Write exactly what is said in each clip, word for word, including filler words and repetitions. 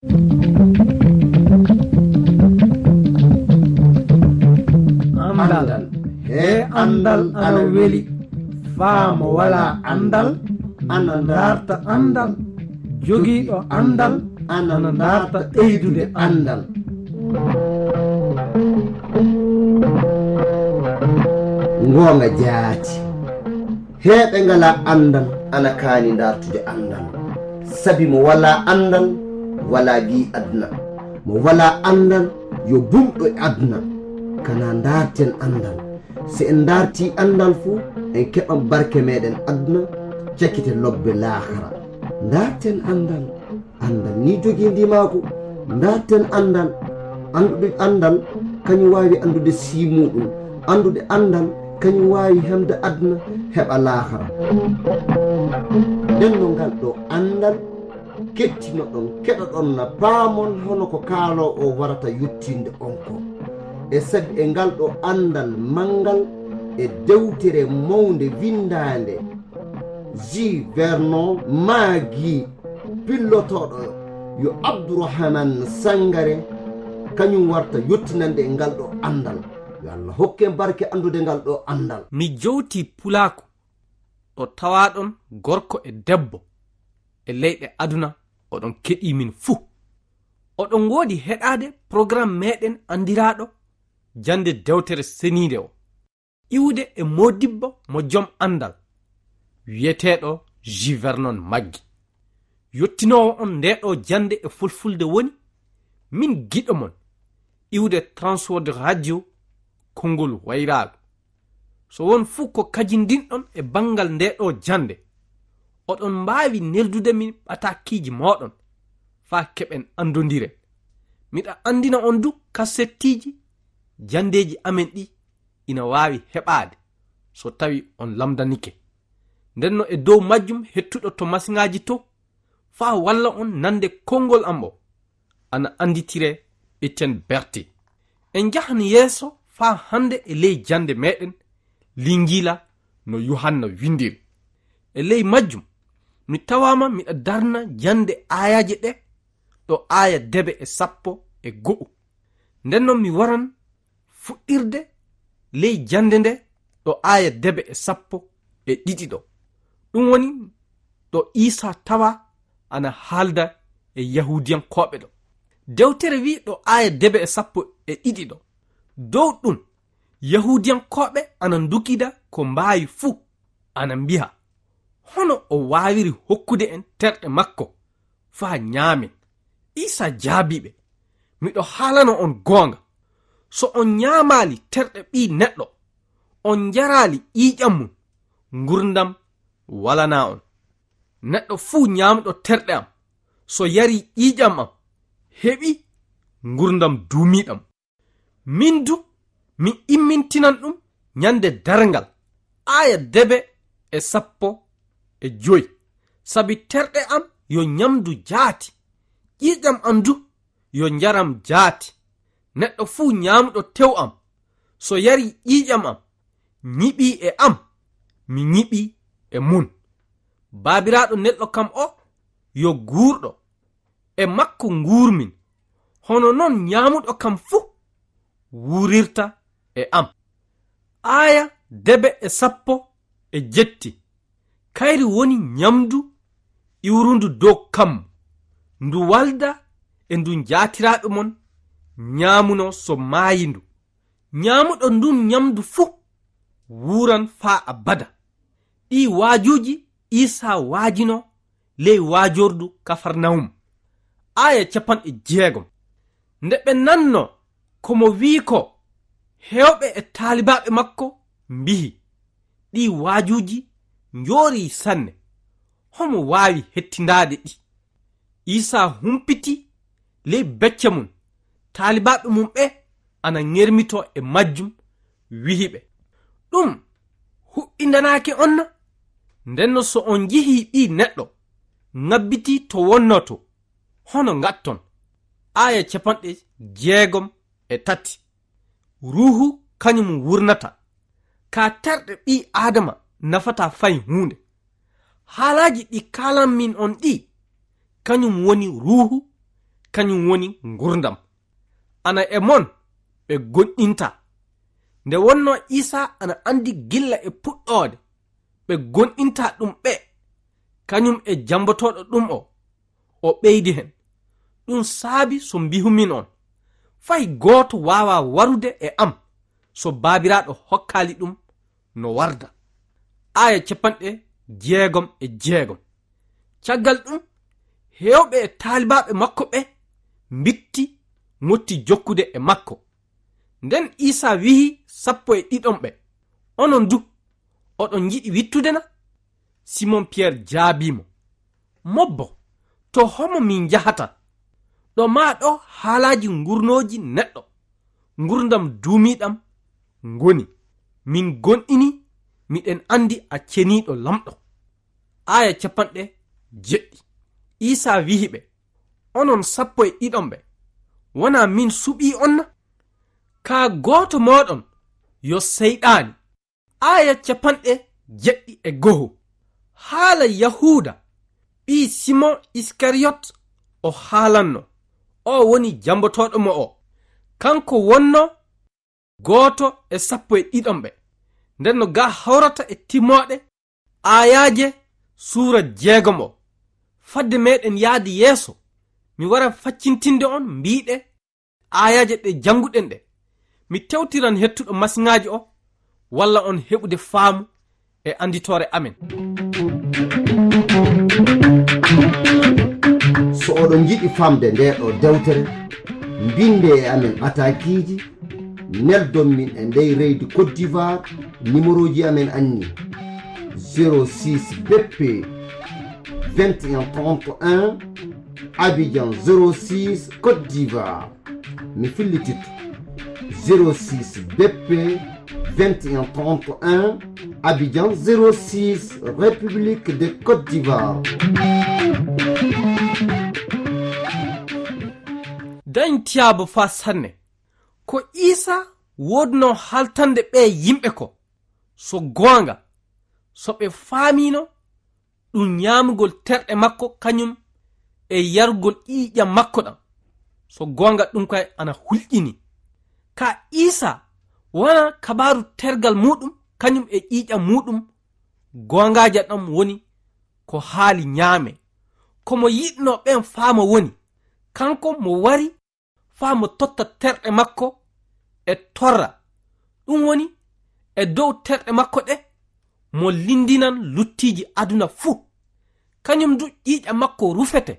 andal he andal ana weli faamo wala andal ana darta andal jogiiɗo andal ana darta ɓeydude andal. gonga jaati heɓe ngala andal ana kaani dartude andal, sabi mo wala andal wala gi adna, mo wala andal yo bumɗo e adna. kana darten andal, si en darti andal fuu en keɓan barke meɗen adna, cakkite lobbe lahara. darten andal, andal ni jogii ndimako. darten andal, andude andal kañum wawi andude simuɗum, andude andal kañum wawi hemde adna heɓa lahara. nden no ngal ɗo andal kettino ɗon keɗo ɗon na paamon hono ko kaalo o warata yuttinde on ko. e sabi e ngal ɗo andal mangal e dewtere mawde windande J Vernon Magui pillotoɗo yo Abdourahmane Sangare kañum warta yottinande e ngal ɗo andal. yo Allah hokke barke andude ngal ɗo andal. mi jowti pulaako o tawaɗon gorko e debbo e leyɗe aduna oɗon keɗi min fuu. oɗon ngoodi heɗade programme meɗen andiraɗo jande dewtere senide o iwde e modibbo mo joom andal wiyeteɗo J Vernon Magui. yottinowo on ndeɗo jande e fulfulde woni min giɗo mon iwde Transworld Radio kongol wayraago. so won fuu ko kajindinɗon e bangal ndeɗo jande oɗon mbaawi neldude min ɓatakiji moɗon faa keɓen andodiren. miɗa andina on du kasettiji jandeji amen ɗi ina waawi heɓaade so tawi on lamdanike. ndenno e dow majjum hettuɗo to masiŋaji to faa walla on nande kongol am o ana anditire Etienne Berté. en jahan yeeso faa hande e ley jande meɗen Lingila no Yohanna windiri. e ley majjum mi tawama miɗa darna jande ayaje ɗe ɗo aya debe e sappo e go'o. ndennon mi waran fuɗɗirde ley jande nde ɗo aya debe e sappo e ɗiɗi ɗo. ɗum woni ɗo Isa tawa ana haalda e yahudiyankoɓe ɗo. dewtere wi ɗo aya debe e sappo e ɗiɗi ɗo dow ɗum yahudiyankoɓe ana dukida ko mbaawi fuu ana mbiha hono o wawiri hokkude en terɗe makko faa nyaamen. Isa jaabiɓe, miɗo haalano on goonga, so on nyaamali terɗe ɓi neɗɗo on jarali ƴiƴam mum ngurdam walana on. neɗɗo fuu nyamɗo terɗe am so yari ƴiƴam am heɓi ngurdam duumiɗam. min du mi immintinan ɗum nyande darngal aya debe e sappo e joyi, sabi terɗe am yo nyamdu jaati, ƴiƴam am du yo njaram jaati. neɗɗo fuu nyamɗo tew am so yari ƴiƴam am nyiɓi e am, mi nyiɓi e mun. baabiraɗo neɗɗo kam o yo guurɗo, e makko nguurmin, hono non nyamuɗo kam fuu wuurirta e am. aya debe e sappo e jetti kayri woni nyamdu iwrundu dow kam ndu walda e ndu jaatiraɓe mon nyamuno so maayindu. nyamuɗo ndun nyamdu fuu wuuran faa abada. ɗi waajuji Isa waajino ley waajordu Kafarnawum. aya capanɗe jeegom. nde ɓe nanno komo wii ko hewɓe e taalibaɓe makko mbihi ɗi waajuji njoori sanne, homo waawi hettindaade ɗi. Isa humpiti ley becce mum, taalibaɓe mum ɓe ana ŋermito e majjum wihiɓe, ɗum huɓɓindanaake onna? ndenno so on jihi ɓi neɗɗo ŋabbiti to wonnoto hono ngatton. aya capanɗe jeegom e tati. ruhu kañum wurnata, ka terɗe ɓi adama nafata fay hunde. haalaji ɗi kalan min on ɗi kañum woni ruhu kañum woni ngurdam. Ana e mon ɓe gonɗinta. Nde wonno Isa ana andi gilla e puɗɗode ɓe gonɗinta ɗum ɓe kañum e jambotoɗo ɗum o o ɓeydi hen. Ɗum saabi so mbihumin on fay gooto wawa warude e am so baabiraɗo hokkali ɗum no warda. Aya capanɗe jeegom e jeegom. Caggal ɗum hewɓe e taalibaɓe makko ɓe mbitti motti jokkude e makko. Nden Isa wihi sappo e ɗiɗon ɓe, onon du oɗon yiɗi wittude na? Simon Pierre jaabimo, mobbo, to homo min jahata? Ɗo ma ɗo haalaji ngurnoji neɗɗo, ngurdam duumiɗam ngoni. Min gonɗini, miɗen andi a ceniɗo lamɗo. Aya capanɗe jeɗɗi. Isa wihi ɓe, onon sappo e ɗiɗon ɓe, wona min suɓi on na? Ka gooto moɗon yo seyɗani. Aya capanɗe jeɗɗi e goho. Haala Yahuda ɓi Simon Iskariyot o haalanno, o woni jambotoɗo mo o. Kanko wonno gooto e sappo e ɗiɗon ɓe. Nden no ga hawrata e timmoɗe ayaje suura jeegom o. Fadde meɗen yaadi yeeso, mi wara faccintinde on mbiɗe ayaje ɗe janguɗen ɗe. Mi tewtiran hettuɗo masiŋaji o walla on heɓude faamu e anditore amen. So oɗon jiɗi famde nde ɗo dewtere, mbinde e amen atakiji, neldon min e ndey reydi Côte d'Ivoire. Numéro ji amen anni zéro six B P vingt et un trente et un, Abidjan zéro six, Côte d'Ivoire. Mi fillitito zéro six B P vingt et un trente et un, Abidjan zéro six, République de Côte d'Ivoire. Dañ tiyaabo fa sanne ko Isa wodno haltande ɓe yimɓe ko so goonga so ɓe faamino ɗum ñaamugol terɗe makko kañum e yargol ƴiiƴam makko ɗam. So goonga ɗum kay ana hulƴini. Ka Isa wona kabaru tergal muɗum kañum e ƴiiƴam muɗum goongaja ɗam woni ko haali ñaame. Komo yiɗno ɓen faama woni kanko mo wari faamo totta terɗe makko e torra. Ɗum woni e dow terɗe makko ɗe mo lindinan luttiji aduna fuu. Kañum du ƴiiƴam makko rufete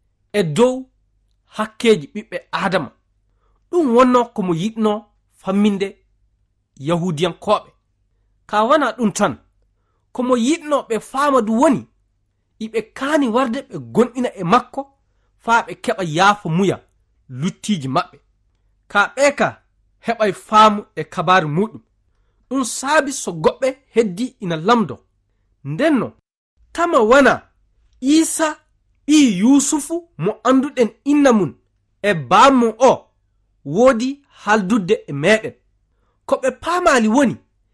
e dow hakkeji ɓiɓɓe Adama. Ɗum wonno komo yiɗno famminde Yahudiyankoɓe. Ka wana ɗum tan, komo yiɗno ɓe faama du woni iɓe kaani warde ɓe gonɗina e makko faa ɓe keɓa yaafa muya luttiji maɓɓe. Ka ɓe ka heɓay faamu e kabaru muɗum. Ɗum saabi so goɓɓe heddi ina lamdo. Ndenno tama wana Isa ɓi Yusufu mo anduɗen inna mun e baamu o woodi haldudde e meɗen. Ko ɓe paamali woni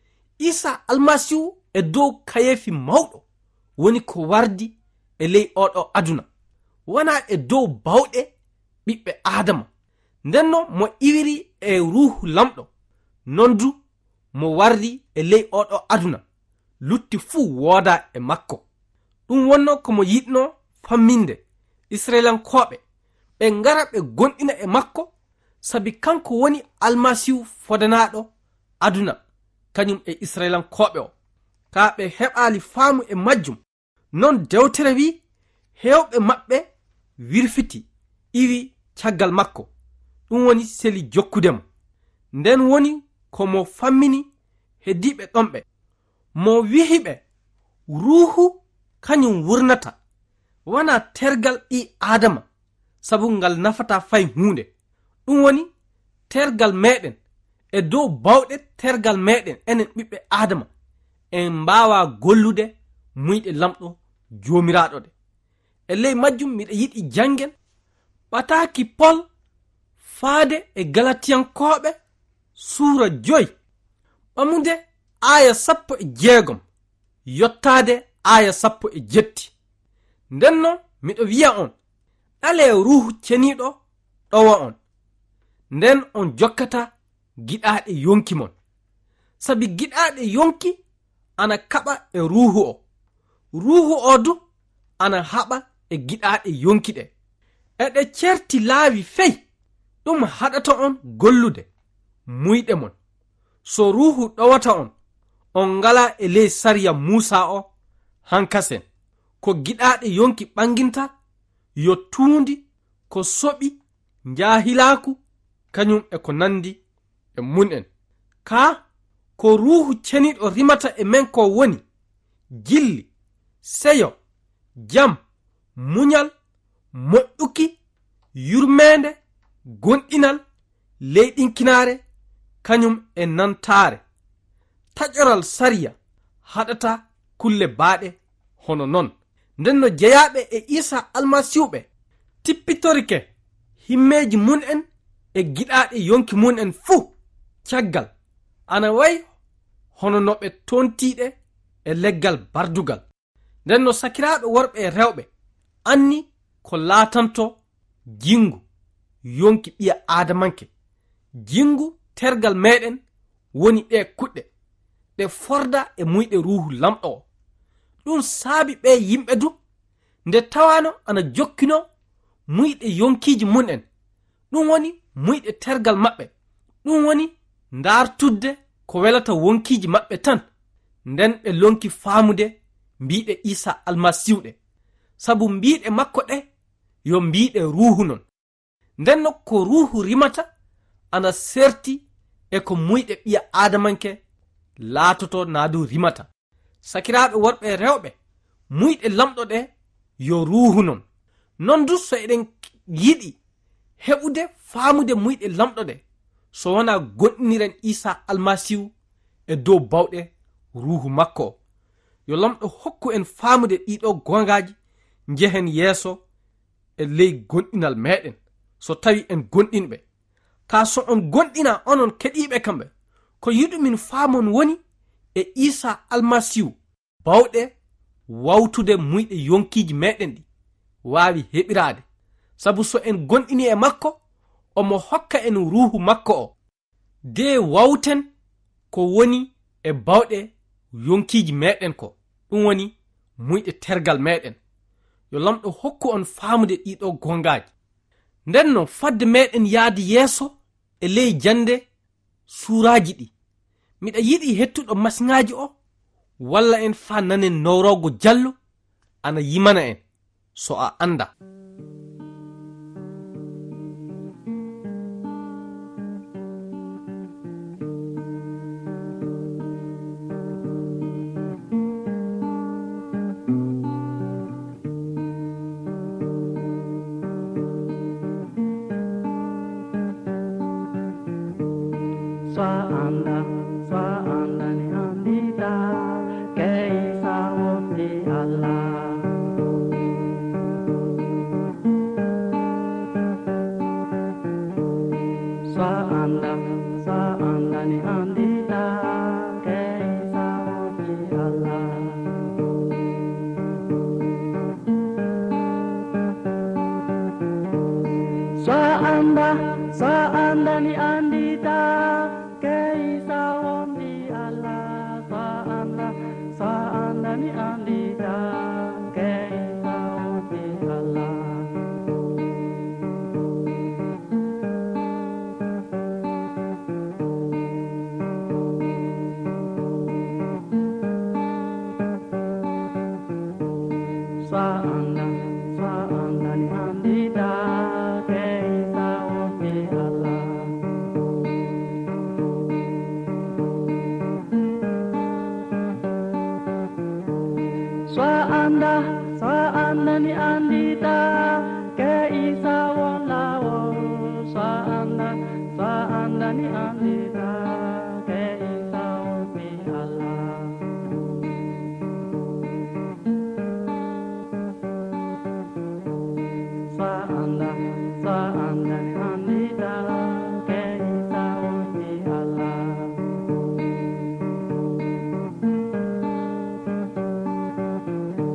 Isa almasihu e dow kayefi mawɗo woni ko wardi e ley oɗo aduna, wona e dow bawɗe ɓiɓɓe Adama. Ndenno mo iwiri e ruhu lamɗo non du mo wardi e ley oɗo aduna lutti fuu wooda e makko. Ɗum wonno komo yiɗno famminde Israelankoɓe ɓe ngara ɓe gonɗina e makko, sabi kanko woni almasihu fodanaɗo aduna kañum e Israelankoɓe o. Ka ɓe heɓali faamu e majjum, non dewtere wi hewɓe maɓɓe wirfiti iwi caggal makko. Ɗum woni seli jokkudemo. Nden woni komo fammini heddiɓe ɗonɓe, mo wihiɓe ruhu kañum wurnata, wana tergal ɓi Adama, sabu ngal nafata fay hunde. Ɗum woni tergal meɗen e dow bawɗe tergal meɗen enen ɓiɓɓe Adama en mbawa gollude muyɗe lamɗo jomiraɗo de. E ley majjum miɗa yiɗi jangen ɓataki Pol faade e Galatiyankoɓe suura joyi ɓamude aya sappo e jeegom yottade aya sappo e jetti. Ndenno miɗo wiya on, ɗale ruhu ceniɗo ɗowa on nden on jokkata giɗaɗe yonki mon sabi giɗaɗe yonki ana kaɓa e ruhu o ruhu o du ana haɓa e giɗaɗe yonki ɗe eɗe certi laawi fey ɗum haɗata on gollude muyɗe mon so ruhu ɗowata on on ngala e ley sariya Musa o hankasen ko giɗaɗe yonki ɓanginta yo tuundi ko soɓi njaahilaku kañum e ko nandi e mun'en ka ko ruhu ceniɗo rimata e men ko woni jilli seyo jam muñal moƴƴuki yurmende gonɗinal leyɗinkinare kañum e nantare taƴoral sariya haɗata kulle baaɗe hono non nden no jeyaɓe e Isa almasihuɓe tippitorike himmeji mun en e giɗaɗe yonki mun en fuu caggal ana wayi hono no ɓe tontiɗe e leggal bardugal nden no sakiraɓe worɓe e rewɓe anni ko laatanto jingu yonki ɓiya adamanke jingu tergal meɗen woni ɗe kuɗɗe ɗe forda e muyɗe ruhu lamɗo o ɗum saabi ɓe yimɓe du nde tawano ana jokkino muyɗe yonkiji mun en ɗum woni muyɗe tergal maɓɓe ɗum woni ndartudde ko welata wonkiji maɓɓe tan nden ɓe lonki faamude mbiɗe Isa almasihuɗe sabu mbiɗe makko ɗe yo mbiɗe ruhu non nden no ko ruhu rimata ana serti e ko muyɗe ɓiya adamanke laatoto naadu rimata sakiraɓe worɓe e rewɓe muyɗe lamɗo ɗe yo ruhu non non du so eɗen yiɗi heɓude faamude muyɗe lamɗo ɗe so wona gonɗiniren Isa almasihu e dow bawɗe ruhu makko o yo lamɗo hokku en faamude ɗiɗo gongaji njehen yeeso e ley gonɗinal meɗen so tawi en gonɗinɓe ka so on gonɗina onon keɗiɓe kamɓe ko yiɗumin faamon woni e Isa almasihu bawɗe wawtude muyɗe yonkiji meɗen ɗi waawi heɓirade sabu so en gonɗini e makko omo hokka en ruhu makko o de wawten ko woni e bawɗe yonkiji meɗen ko ɗum woni muyɗe tergal meɗen yo lamɗo hokku on faamude ɗiɗo gongaji nden no fadde meɗen yaadi yeeso e ley jande suuraji ɗi miɗa yiɗi hettuɗo masiŋaji o walla en fa nanen nowrogo jallu ana yimana en so a anda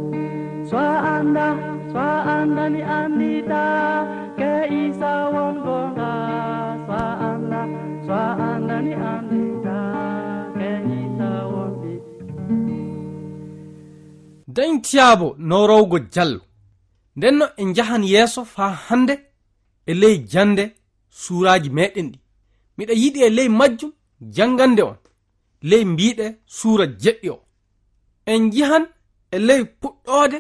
Swaanda, swaanda ni andita ke isa wongo dañtiyabo norowgo jallo ndenno en jahan yeeso fa hande e ley jande suuraji meɗen ɗi miɗa yiɗi e ley majjum jangande on ley mbiɗe suura jeɗɗi o en jihan e ley puɗɗode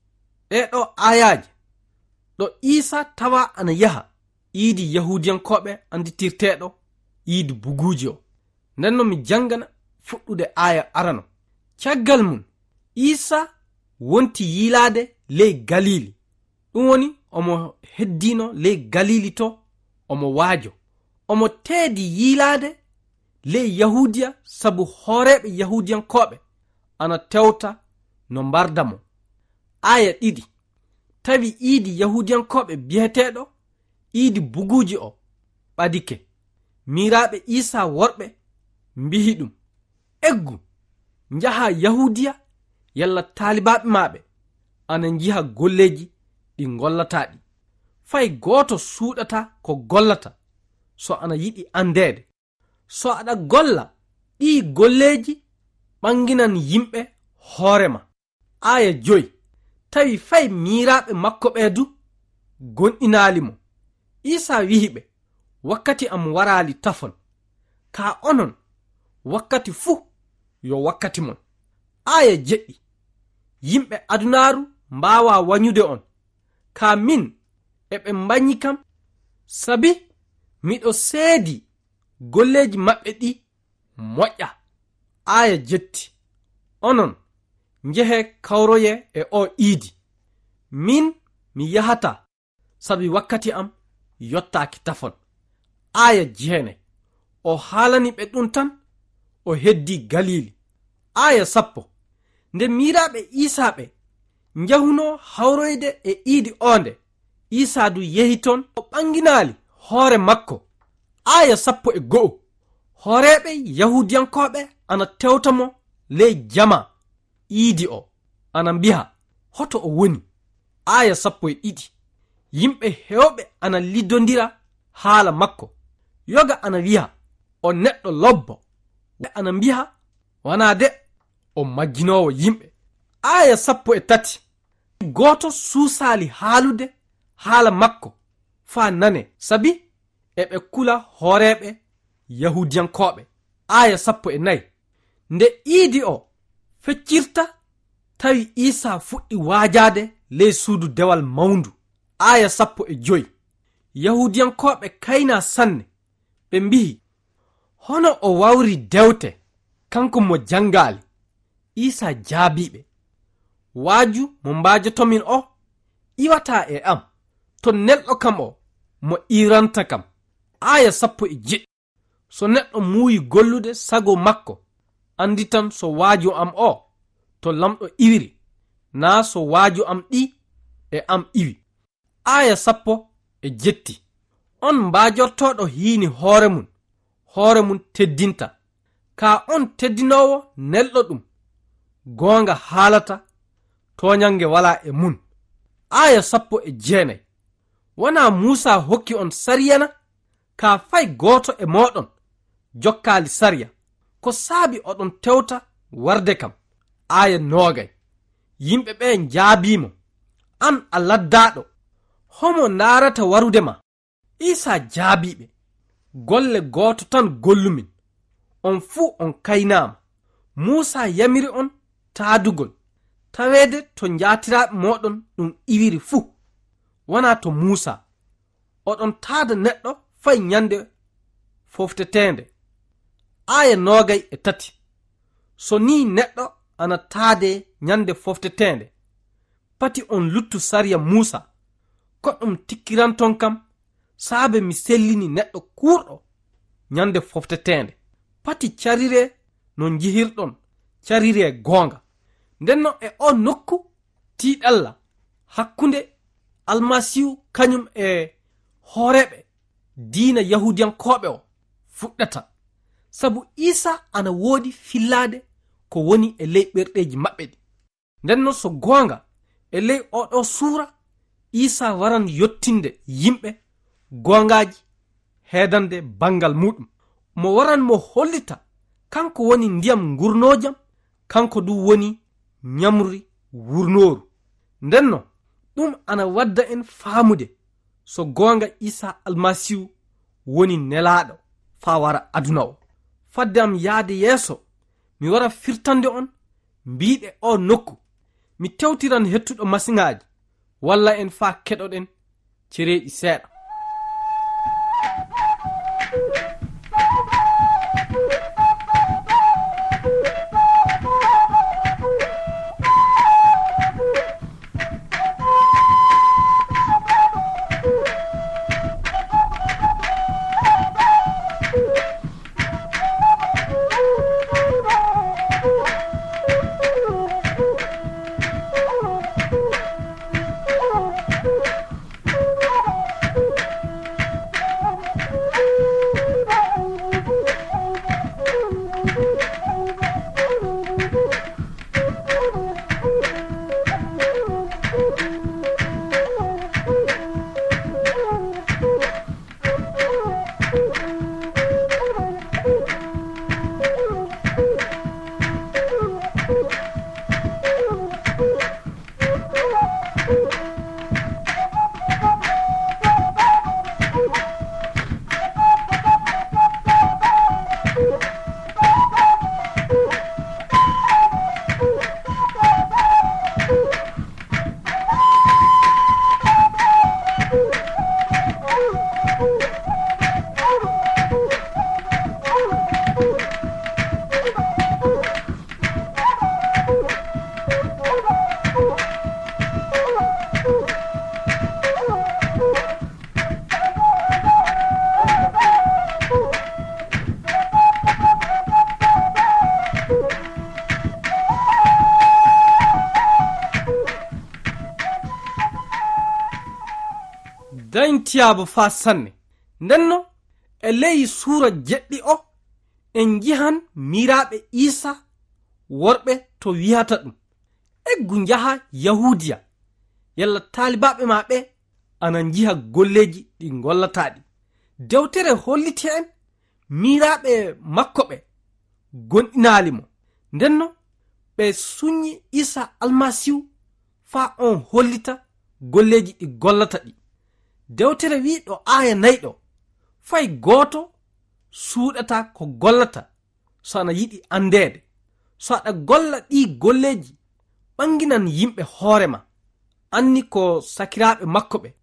ɗeɗo ayaji ɗo Isa tawa ana yaha iidi yahudiyankoɓe anditirteɗo iidi buguji o ndenno mi jangana fuɗɗude aya arano caggal mum Isa wonti yiilade ley galili ɗum woni omo heddino ley galili to omo waajo omo teedi yiilade ley yahudiya sabu hooreɓe yahudiyankoɓe ana tewta no mbardamo aya ɗiɗi tawi iidi yahudiyankoɓe biyeteɗo iidi buguji o ɓadike miraɓe Isa worɓe mbihi ɗum eggu njaha yahudiya yalla taalibaɓe maɓe ana jiha golleji ɗi gollataɗi fay goto suuɗata ko gollata so ana yiɗi andede so aɗa golla ɗi golleji ɓanginan yimɓe hoorema aya joyi tawi fay miraɓe makko ɓe du gonɗinalimo Isa wihiɓe wakkati am warali tafon ka onon wakkati fuu yo wakkati mon aya jeɗɗi yimɓe adunaru mbawa wanyude on ka min eɓe mbañi kam sabi miɗo seedi golleji maɓɓe ɗi moƴƴa aya jetti onon njehe kawroye e o iidi min mi yahata sabi wakkati am yottaaki tafon aya jeene o haalani ɓe ɗum tan o heddi galili aya sappo nde miraɓe Isa ɓe njahuno hawroyde e iidi onde Isa du yehi ton o ɓanginali hoore makko aya sappo e go'o hooreɓe yahudiyankoɓe ana tewtamo ley jama iidi o ana mbiha hoto o woni aya sappo e ɗiɗi yimɓe hewɓe ana liddondira haala makko yoga ana wiha o neɗɗo lobbo ana mbiha wana de o majjinowo yimɓe aya sappo e tati goto suusali haalude haala makko fa nane sabi eɓe kula hooreɓe yahudiyankoɓe aya sappo e nayi nde iidi o feccirta tawi Isa fuɗɗi waajade ley suudu dewal mawndu aya sappo e joyi yahudiyankoɓe kayna sanne ɓe mbihi hono o wawri dewte kanko mo jangali Isa jaabiɓe waaju mo mbaajotomin o iwata e am to neɗɗo kam o mo iranta kam aya sappo e jeɗɗi so neɗɗo muuyi gollude sago makko andi tan so waaju am o to lamɗo iwiri na so waaju am ɗi e am iwi aya sappo e jetti on mbajortoɗo hiini hoore mun hoore mun teddinta ka on teddinowo nelɗo ɗum goonga haalata toñange wala e mun aya sappo e jeenayi wona Musa hokki on sariyana ka fay goto e moɗon jokkali sariya ko saabi oɗon tewta warde kam aya noogay yimɓe ɓe jaabimo an a laddaɗo homo narata warude ma Isa jaabiɓe golle goto tan gollumin on fuu on kaynama Musa yamiri on taadugol tawede to jaatiraɓe moɗon ɗum iwiri fuu wona to Musa oɗon taada neɗɗo fay nyande foftetende aya noogay e tati so ni neɗɗo ana taade nyande foftetende pati on luttu sariya Musa ko ɗum tikkiranton kam saabe mi sellini neɗɗo kurɗo nyande foftetende pati carire no jihirɗon carire gonga ndenno e o nokku tiiɗalla hakkunde almasihu kañum e hooreɓe diina yahudiyankoɓe o fuɗɗata sabu Isa ana woodi fillade ko woni e ley ɓerɗeji maɓɓe ɗi ndenno so gonga e ley oɗo suura Isa waran yottinde yimɓe gongaji heedande bangal muɗum mo waran mo hollita kanko woni ndiyam gurnojam kanko du woni nyamri wurnoru. Ndenno ɗum ana wadda en faamude so gonga Isa almasihu woni nelaɗo fa wara aduna o. Fadde am yaade yeeso mi wara firtande on mbiɗe o nokku mi tewtiran hettuɗo masiŋaji walla en fa keɗoɗen cereeɗi seeɗa. dañtiyaba fa sanne. Ndenno e ley suura jeɗɗi o en jihan miraɓe Isa worɓe to wiyata ɗum eggu jaha Yahudiya yalla talibaɓe maɓe ana jiha golleji ɗi gollataɗi. Dewtere holliti en miraɓe makko ɓe gonɗinali mo. Ndenno ɓe suñi Isa almasihu fa on hollita golleji ɗi gollata ɗi. Dewtere wi ɗo aya nayɗo fay goto suuɗata ko gollata so ana yiɗi andede. So aɗa golla ɗi golleji ɓanginan yimɓe hoorema anni ko sakiraɓe makko ɓe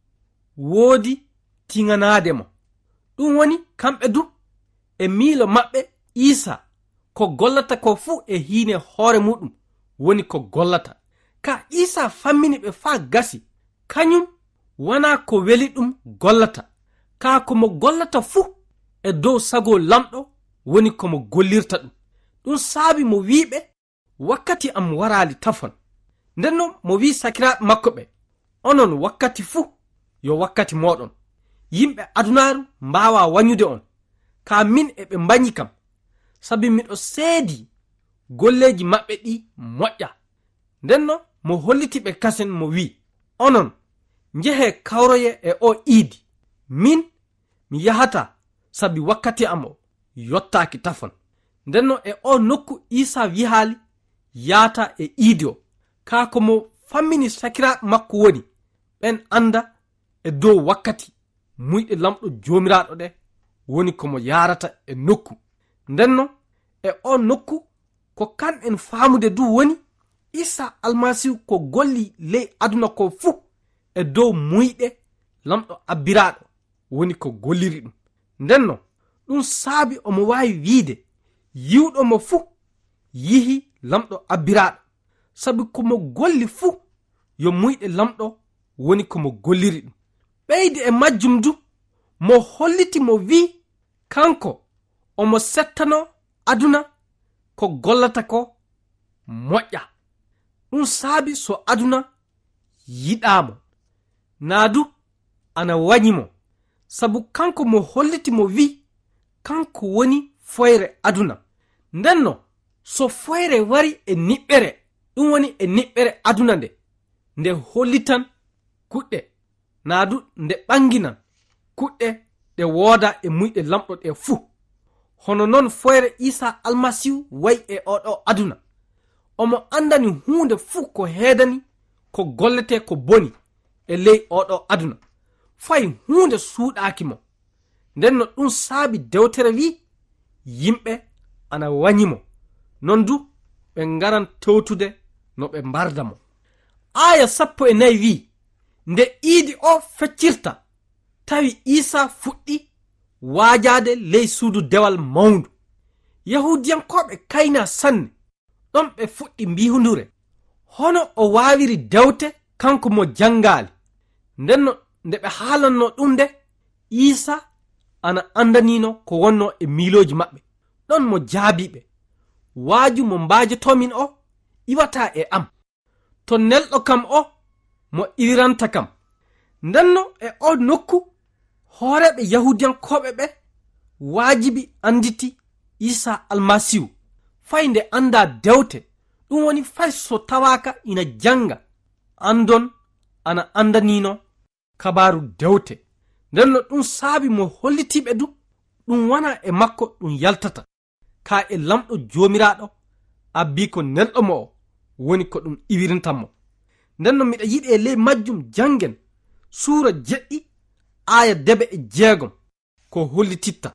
woodi tiŋanade mo. ɗum woni kamɓe du e miilo maɓɓe Isa ko gollata ko fu e hiine hoore muɗum woni ko gollata. Ka Isa fammini ɓe fa gasi kañum wana ko weli ɗum gollata. Ka komo gollata fu e dow sago lamɗo woni komo gollirta ɗum. ɗum saabi mo wiɓe wakkati am warali tafon. Ndenno mo wi sakiraɓe makko ɓe onon wakkati fu yo wakkati moɗon. Yimɓe adunaru mbawa wanyude on ka min e ɓe mbañi kam sabi miɗo seedi golleji maɓɓe ɗi moƴƴa. Ndenno mo holliti ɓe kasen mo wi onon njehe kawroye e o iidi min mi yahata sabi wakkati am o yottaki tafon. Ndenno e o nokku Isa wihaali yaata e iidi o ka ko mo fammini sakiraɓe makko woni ɓen anda e dow wakkati muyɗe lamɗo jomiraɗo ɗe woni komo yarata e nokku. Ndenno e o nokku ko kan en faamude du woni Isa almasihu ko golli ley aduna ko fu e dow muyɗe lamɗo abbiraɗo woni ko golliri ɗum. Ndenno ɗum saabi omo wawi wiide yiwɗo mo fu yihi lamɗo abbiraɗo sabi komo golli fu yo muyɗe lamɗo woni komo golliri ɗum. ɓeydi e majjum du mo holliti mo wi kanko omo settano aduna ko gollata ko moƴƴa. ɗum saabi so aduna yiɗamo naadu ana wañimo sabu kanko mo holliti mo wi kanko woni foyre aduna. Ndenno so foyre wari e niɓɓere ɗum woni e niɓɓere aduna nde nde hollitan kuɗɗe naadu nde ɓanginan kuɗɗe ɗe wooda e muyɗe lamɗo ɗe fuu. Hono noon foyre Isa almasihu wayi e oɗo aduna omo andani hunde fuu ko heedani ko gollete ko boni e ley oɗo aduna fay hunde suuɗaki mo. nden no ɗum saabi dewtere wi yimɓe ana wanyimo non du ɓe ngaran tewtude no ɓe mbarda mo. aya sappo e nayi wi nde iidi o feccirta tawi Isa fuɗɗi waajade ley suudu dewal mawndu. yahudiyankoɓe kayna sanne ɗon ɓe fuɗɗi mbihundure hono o waawiri dewte kanko mo jangaali. ndenno nde ɓe haalanno ɗum nde Isa ana andanino ko wonno e miiloji maɓɓe. ɗon mo jaabiɓe waaju mo mbaajotomin o iwata e am, to nelɗo kam o mo iwiranta kam. ndenno e o nokku hooreɓe yahudiyankoɓe ɓe waajibi anditi Isa almasihu fay nde anda dewte. ɗum woni fay so tawaka ina janga andon ana andanino kabaru dewte. ndenno ɗum saabi mo hollitiɓe du ɗum wana e makko ɗum yaltata ka e lamɗo jomiraɗo abbi ko nelɗo mo o woni ko ɗum iwirintanmo. ndenno miɗa yiɗi e ley majjum jangen suura jeɗɗi aya debe e jeegom ko hollititta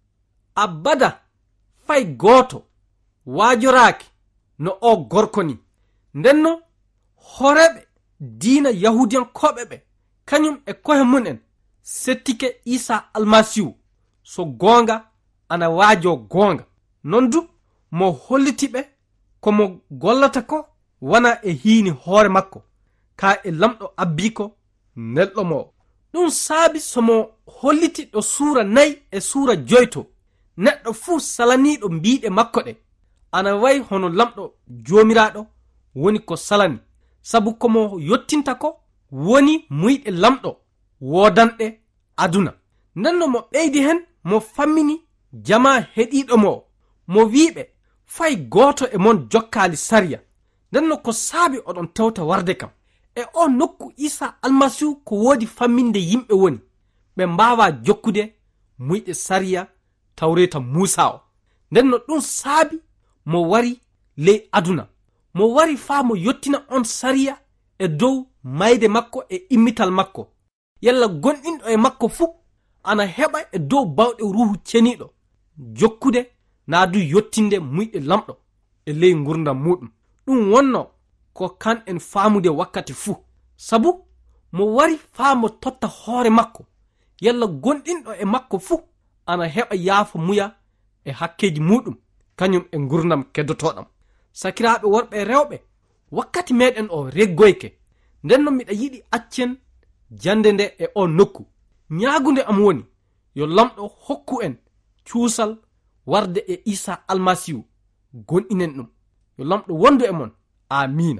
abada fay gooto waajoraaki no o gorko ni. ndenno horeɓe diina yahudiyankoɓe ɓe kañum e kohe mun en settike Isa almasihu so goonga ana waajo goonga. non du mo hollitiɓe komo gollata ko wana e hiini hoore makko ka e lamɗo abbiko nelɗo mo o. ɗum saabi somo holliti ɗo suura nayi e suura joyto neɗɗo fuu salaniɗo mbiɗe makko ɗe ana wayi hono lamɗo jomiraɗo woni ko salani, sabu komo yottinta ko woni muyɗe lamɗo wodanɗe aduna. ndenno mo ɓeydi hen mo fammini jama heɗiɗo mo o mo wiɓe fay gooto e mon jokkali sariya. ndenno ko saabi oɗon tewta warde kam e o nokku Isa almasihu ko woodi famminde yimɓe woni ɓe mbawa jokkude muyɗe sariya tawreta Musa o. ndenno ɗum saabi mo wari ley aduna, mo wari faa mo yottina on sariya e dow mayde makko e immital makko. yalla gonɗinɗo e makko fuu ana heɓa e dow bawɗe ruhu ceniɗo jokkude naa du yottinde muyɗe lamɗo e ley gurdam muɗum. ɗum wonno ko kan en faamude wakkati fuu, sabu mo wari faa mo totta hoore makko. yalla gonɗinɗo e makko fuu ana heɓa yaafa muya e hakkeji muɗum kañum e gurdam keddotoɗam. sakiraaɓe worɓe rewɓe, wakkati meɗen o reggoyke. ndenno miɗa yiɗi accen jande nde e o nokku. ñaagunde am woni yo lamɗo hokku en cuusal warde e Isa almasihu gonɗinen ɗum. yo lamɗo wondu e mon. amina.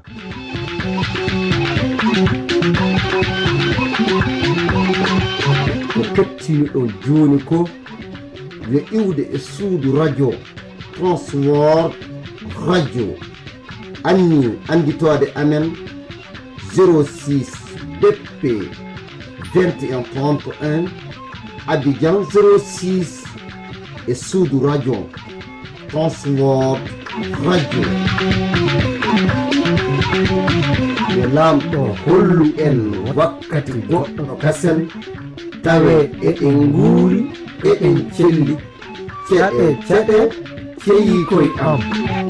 ko kettini ɗo joni ko yo iwde e suudu radio Transworld radio anni anditode amen zéro six D P vingt et un trente et un Abidjan zéro six e suudu radio Transworld radio. yo lamɗo hollu en wakkati goɗɗo kasen tawe eɗen nguuri eɗen celli ceɗe ceɗe ceyi koye am.